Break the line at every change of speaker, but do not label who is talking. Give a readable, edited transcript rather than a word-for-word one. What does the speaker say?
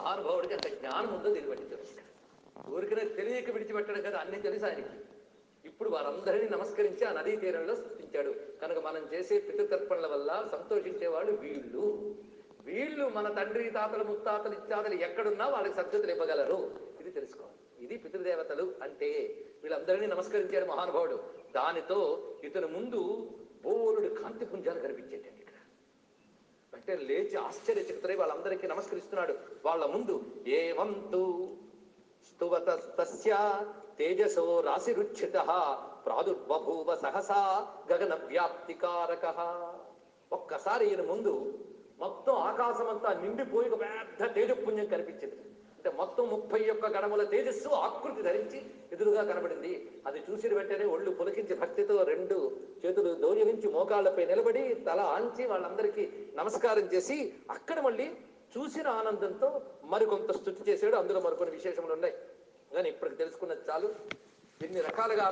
మహానుభావుడికి అంత జ్ఞానం ఉందో దీన్ని బట్టి తెలుసు. ఊరికనే తెలియక విడిచిపెట్టడం కదా, అన్ని తెలుసు ఆయనకి. ఇప్పుడు వారందరినీ నమస్కరించి ఆ నదీ తీరంలో స్థుతించాడు. కనుక మనం చేసే పితృతర్పణల వల్ల సంతోషించేవాళ్ళు వీళ్ళు. వీళ్ళు మన తండ్రి తాతలు ముత్తాతలు ఇత్యాదులు ఎక్కడున్నా వాళ్ళకి సద్గతులు ఇవ్వగలరు. ఇది తెలుసుకోవాలి. ఇది పితృదేవతలు అంటే. వీళ్ళందరినీ నమస్కరించాడు మహానుభావుడు. దానితో ఇతను ముందు బోలుడు కాంతి పుంజాలు కనిపించేటండి. ఇక్కడ అంటే లేచి ఆశ్చర్యచకితులై వాళ్ళందరికీ నమస్కరిస్తున్నాడు. వాళ్ళ ముందు ఏవంతు స్తువతస్తస్య తేజసో రాశిరుచ్ఛిత ప్రాదుర్బభూవ సహసా గగన వ్యాప్తికారక. ఒక్కసారి ఈయన ముందు మొత్తం ఆకాశమంతా నిండిపోయి ఒక పెద్ద తేజపుంజం కనిపించింది. అంటే మొత్తం 31 గణముల తేజస్సు ఆకృతి ధరించి ఎదురుగా కనబడింది. అది చూసిన వెంటనే ఒళ్ళు పులకించి భక్తితో 2 చేతులు దోయలించి మోకాళ్లపై నిలబడి తల ఆంచి వాళ్ళందరికీ నమస్కారం చేసి అక్కడ మళ్ళీ చూసిన ఆనందంతో మరికొంత స్తుతి చేశాడు. అందులో మరికొన్ని విశేషములు ఉన్నాయి, కానీ ఇప్పటికి తెలుసుకున్నది చాలు. ఎన్ని రకాలుగా